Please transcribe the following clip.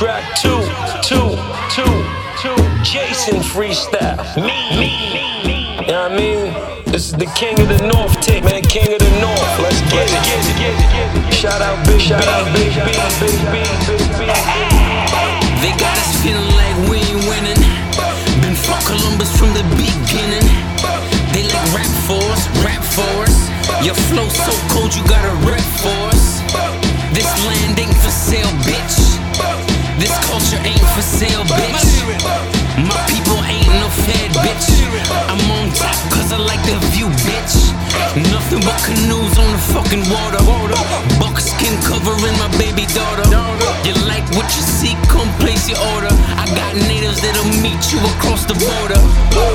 track two. Jason freestyle. Me. You know what I mean? This is the king of the north tape, man. King of the north. Let's get it. Shout out Big B. They got us feeling like we ain't winning. Been fuck Columbus from the beginning. They like rap for us. Your flow so cold, you got a rep for us. This land ain't for sale, bitch. This culture ain't for sale, bitch. My people ain't no fed, bitch. I'm on top cause I like the view, bitch. Nothing but canoes on the fucking water. Buckskin covering my baby daughter. You like what you see, come place your order. I got natives that'll meet you across the border.